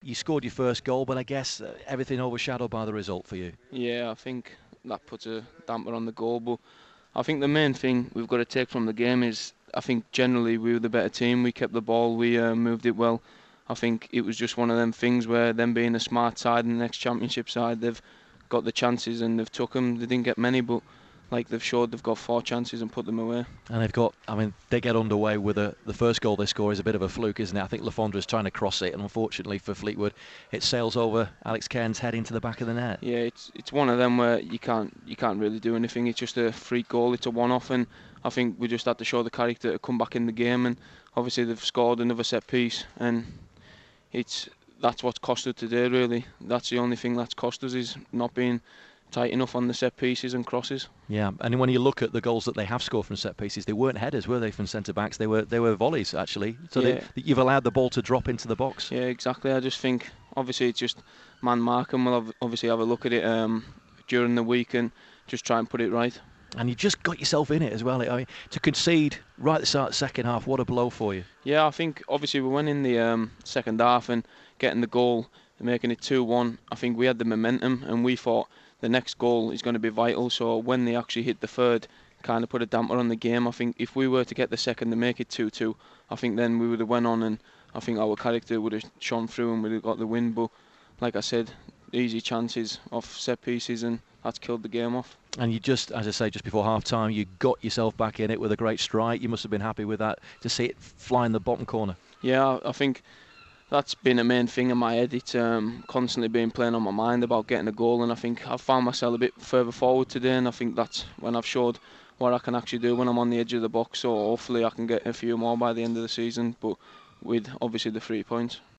you scored your first goal, but I guess everything overshadowed by the result for you. Yeah, I think that puts a damper on the goal, but I think the main thing we've got to take from the game is I think generally we were the better team. We kept the ball, we moved it well. I think it was just one of them things where them being a smart side and the next championship side, they've got the chances and they've took them. They didn't get many, but like they've showed they've got 4 chances and put them away. And they've got, I mean, they get underway with the first goal they score is a bit of a fluke, isn't it? I think Lafondre's trying to cross it, and unfortunately for Fleetwood, it sails over Alex Cairns' head into the back of the net. Yeah, it's one of them where you can't really do anything. It's just a free goal. It's a one-off, and I think we just had to show the character to come back in the game. And obviously they've scored another set piece, and that's what's cost us today. Really, that's the only thing that's cost us is not being tight enough on the set pieces and crosses. Yeah, and when you look at the goals that they have scored from set pieces, they weren't headers, were they, from centre backs? They were volleys actually. So Yeah. you've allowed the ball to drop into the box. Yeah, exactly. I just think obviously it's just man marking. We'll obviously have a look at it during the week and just try and put it right. And you just got yourself in it as well. I mean, to concede right at the start of the second half, what a blow for you. Yeah, I think obviously we went in the second half and getting the goal and making it 2-1. I think we had the momentum and we thought the next goal is going to be vital. So when they actually hit the third, kind of put a damper on the game. I think if we were to get the second to make it 2-2, I think then we would have went on and I think our character would have shone through and we'd have got the win. But like I said, easy chances off set pieces and that's killed the game off. And you just, as I say, just before half-time, you got yourself back in it with a great strike. You must have been happy with that, to see it fly in the bottom corner. Yeah, I think that's been a main thing in my head. It's constantly been playing on my mind about getting a goal, and I think I've found myself a bit further forward today, and I think that's when I've showed what I can actually do when I'm on the edge of the box. So hopefully I can get a few more by the end of the season, but with obviously the 3 points.